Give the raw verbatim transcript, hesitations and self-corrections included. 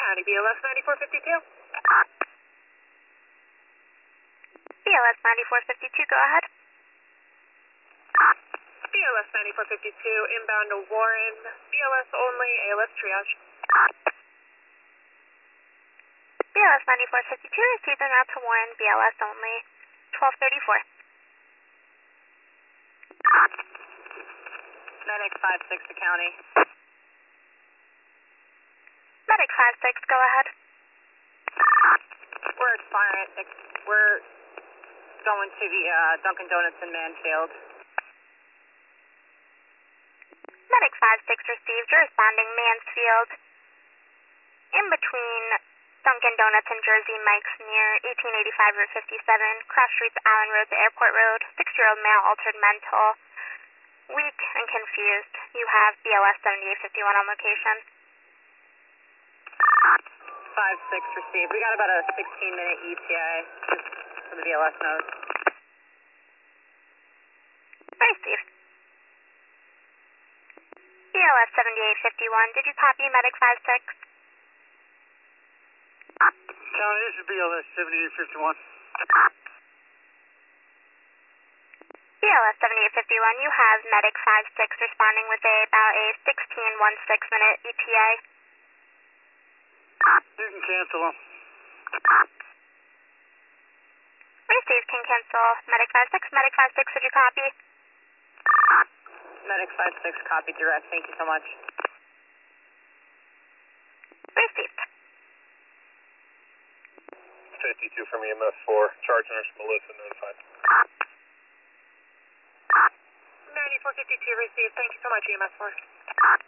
County, B L S ninety-four fifty-two. B L S ninety-four fifty-two, go ahead. B L S ninety-four fifty-two, inbound to Warren, B L S only, A L S triage. B L S ninety-four fifty-two, received en route to Warren, B L S only, twelve thirty-four. Medic five six to County. Medic five six, go ahead. We're expiring, we're going to the uh, Dunkin' Donuts in Mansfield. Medic five six received, you're responding Mansfield. In between Dunkin' Donuts and Jersey Mike's near eighteen eighty-five Route fifty-seven, cross streets Allen Road to Airport Road, six-year-old male altered mental, weak and confused. You have B L S seventy-eight fifty-one on location. five six received. We got about a sixteen minute E T A just for the B L S node. Received. B L S seventy-eight fifty-one, did you copy Medic five six? County, this is B L S seventy-eight fifty-one. B L S seventy-eight fifty-one, you have Medic five six responding with a, about a sixteen sixteen minute E T A. You can cancel them. Received, can cancel Medic five six. Medic five six, did you copy? Medic five six, copy direct. Thank you so much. Received. fifty-two from E M S four, charge nurse Melissa notified. ninety-four fifty-two received. Thank you so much, E M S four.